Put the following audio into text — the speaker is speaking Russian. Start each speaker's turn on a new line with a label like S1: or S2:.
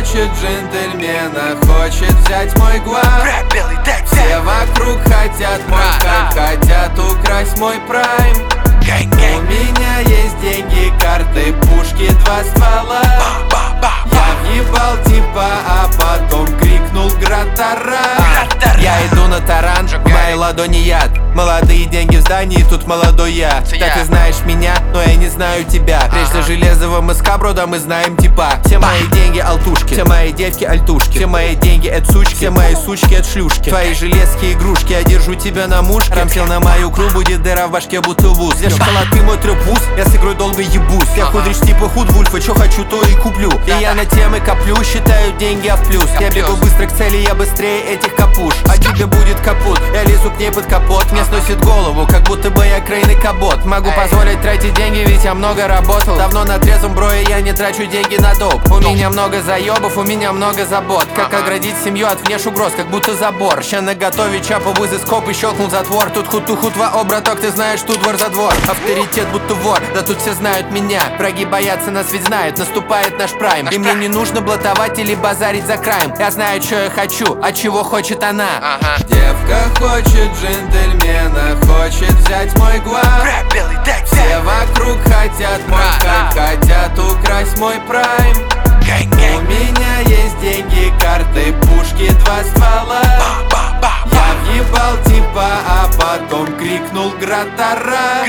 S1: хочет джентльмена, хочет взять мой глаз. Все вокруг хотят мой хайп, хотят украсть мой прайм. У меня есть деньги, карты, пушки, 2 ствола. Я въебал типа, а потом крикнул град-таран. Я иду на таран, в моей ладони яд. Молодые деньги в здании, тут молодой я. Так ты знаешь меня, но я не знаю тебя. Прежде железного МСК, брода, мы знаем типа. Все мои деньги алтушки, все мои девки альтушки. Все мои деньги это сучки, все мои сучки это шлюшки. Твои железки игрушки, я держу тебя на мушке. Рамсел на мою кру, будет дыра в башке, будто вуз. Я шоколад, ты мой трёпус, я с игрой долго ебусь. Я худрич типа Худвульфа, чё хочу, то и куплю. И я на темы коплю, считаю деньги, а в плюс. Я бегу быстро к цели, я быстрее этих капуш. А тебе будет капут, я лезу к ней под капот. Мне сносит голову, как будто бы я крейный кабот. Могу позволить тратить деньги, ведь я много работал. Давно на трезвом броя, я не трачу деньги на доп. У меня много заебов, у меня много забот. Как оградить семью от внеш угроз, как будто забор. Ща наготове чапа вызы скоп и щелкнул затвор. Тут хуту-хутва, о, браток, ты знаешь, тут двор за двор. Авторитет будто вор, да тут все знают меня. Враги боятся, нас ведь знают, наступает наш прайм. И мне не нужно блатовать или базарить за крайм. Я знаю, что я хочу, а чего хочет она. Девка хочет джентльмена, хочет взять мой глаз. Все вокруг хотят мой хайп, хотят украсть мой прайм. У меня есть деньги, карты, пушки, 2 ствола. Я въебал типа, а потом крикнул град-таран.